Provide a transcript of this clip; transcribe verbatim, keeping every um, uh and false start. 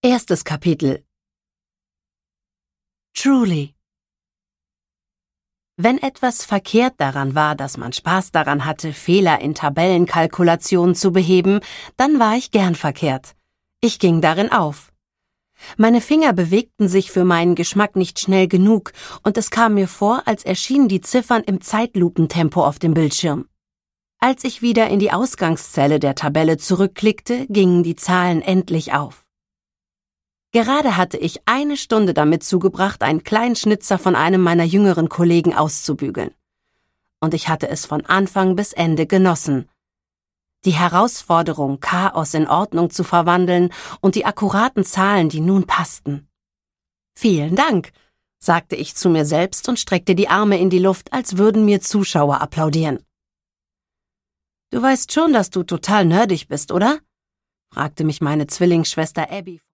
Erstes Kapitel. Truly. Wenn etwas verkehrt daran war, dass man Spaß daran hatte, Fehler in Tabellenkalkulationen zu beheben, dann war ich gern verkehrt. Ich ging darin auf. Meine Finger bewegten sich für meinen Geschmack nicht schnell genug, und es kam mir vor, als erschienen die Ziffern im Zeitlupentempo auf dem Bildschirm. Als ich wieder in die Ausgangszelle der Tabelle zurückklickte, gingen die Zahlen endlich auf. Gerade hatte ich eine Stunde damit zugebracht, einen kleinen Schnitzer von einem meiner jüngeren Kollegen auszubügeln. Und ich hatte es von Anfang bis Ende genossen. Die Herausforderung, Chaos in Ordnung zu verwandeln und die akkuraten Zahlen, die nun passten. »Vielen Dank«, sagte ich zu mir selbst und streckte die Arme in die Luft, als würden mir Zuschauer applaudieren. »Du weißt schon, dass du total nerdig bist, oder?« fragte mich meine Zwillingsschwester Abby.